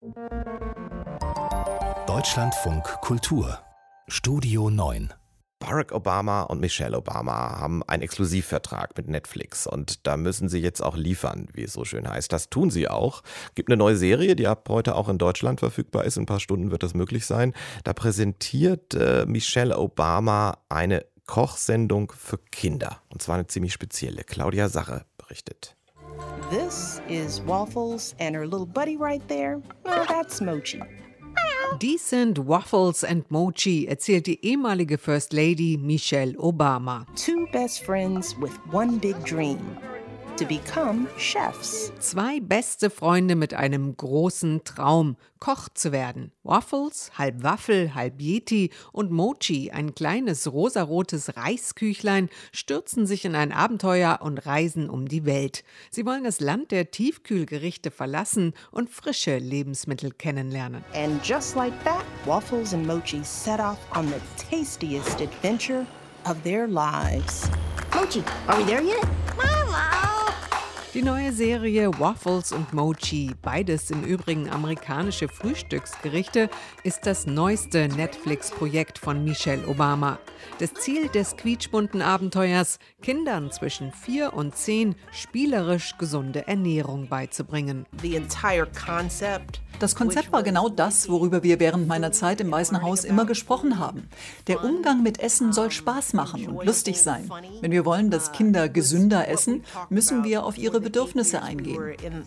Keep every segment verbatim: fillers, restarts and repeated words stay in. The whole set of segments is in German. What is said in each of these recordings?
Deutschlandfunk Kultur Studio neun. Barack Obama und Michelle Obama haben einen Exklusivvertrag mit Netflix und da müssen sie jetzt auch liefern, wie es so schön heißt. Das tun sie auch. Gibt eine neue Serie, die ab heute auch in Deutschland verfügbar ist. In ein paar Stunden wird das möglich sein. Da präsentiert äh, Michelle Obama eine Kochsendung für Kinder. Und zwar eine ziemlich spezielle. Claudia Sache berichtet. This is Waffles and her little buddy right there. Well, that's Mochi. Dies sind Waffles and Mochi, erzählt die ehemalige First Lady Michelle Obama. Two best friends with one big dream. To become chefs. Zwei beste Freunde mit einem großen Traum, Koch zu werden. Waffles, halb Waffel, halb Yeti und Mochi, ein kleines rosarotes Reisküchlein, stürzen sich in ein Abenteuer und reisen um die Welt. Sie wollen das Land der Tiefkühlgerichte verlassen und frische Lebensmittel kennenlernen. And just like that, Waffles and Mochi set off on the tastiest adventure of their lives. Mochi, are we there yet? Mama! Die neue Serie Waffles und Mochi, beides im Übrigen amerikanische Frühstücksgerichte, ist das neueste Netflix-Projekt von Michelle Obama. Das Ziel des quietschbunten Abenteuers, Kindern zwischen vier und zehn spielerisch gesunde Ernährung beizubringen. The entire concept. Das Konzept war genau das, worüber wir während meiner Zeit im Weißen Haus immer gesprochen haben. Der Umgang mit Essen soll Spaß machen und lustig sein. Wenn wir wollen, dass Kinder gesünder essen, müssen wir auf ihre Bedürfnisse eingehen.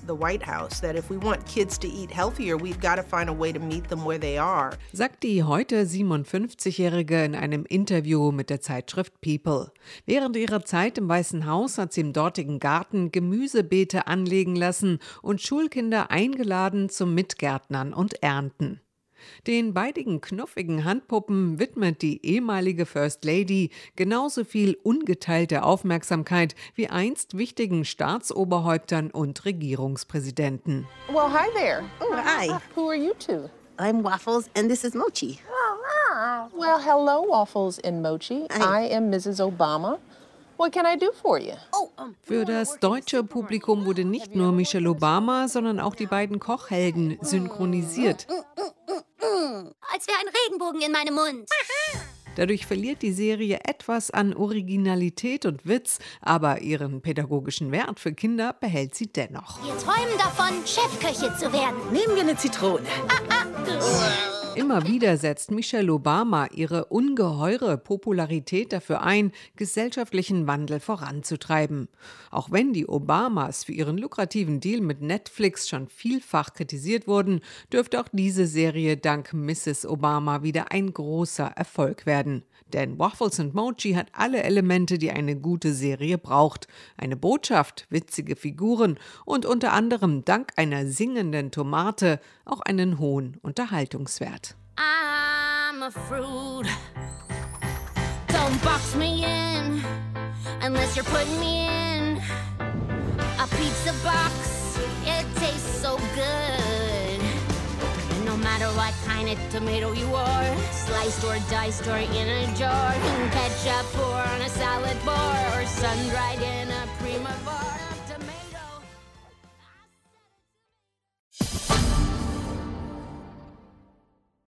Sagt die heute siebenundfünfzigjährige in einem Interview mit der Zeitschrift People. Während ihrer Zeit im Weißen Haus hat sie im dortigen Garten Gemüsebeete anlegen lassen und Schulkinder eingeladen zum Mitgärtnern und Ernten. Den beidigen knuffigen Handpuppen widmet die ehemalige First Lady genauso viel ungeteilte Aufmerksamkeit wie einst wichtigen Staatsoberhäuptern und Regierungspräsidenten. Well, hi there. Oh, hi. Who are you two? I'm Waffles and this is Mochi. Well, hello, Waffles and Mochi. Hi. I am Missus Obama. What can I do for you? Oh, um, Für das deutsche Publikum wurde nicht nur Michelle Obama, sondern auch die beiden Kochhelden synchronisiert. als wäre ein Regenbogen in meinem Mund. Dadurch verliert die Serie etwas an Originalität und Witz, aber ihren pädagogischen Wert für Kinder behält sie dennoch. Wir träumen davon, Chefköche zu werden. Nehmen wir eine Zitrone. Immer wieder setzt Michelle Obama ihre ungeheure Popularität dafür ein, gesellschaftlichen Wandel voranzutreiben. Auch wenn die Obamas für ihren lukrativen Deal mit Netflix schon vielfach kritisiert wurden, dürfte auch diese Serie dank Misses Obama wieder ein großer Erfolg werden. Denn Waffles and Mochi hat alle Elemente, die eine gute Serie braucht. Eine Botschaft, witzige Figuren und unter anderem dank einer singenden Tomate auch einen hohen Unterhaltungswert. I'm a fruit. Don't box me in unless you're putting me in a pizza box. It tastes so good. No matter what kind of tomato you are, sliced or diced or in a jar, ketchup or on a salad bar, or sun-dried in a Primavera.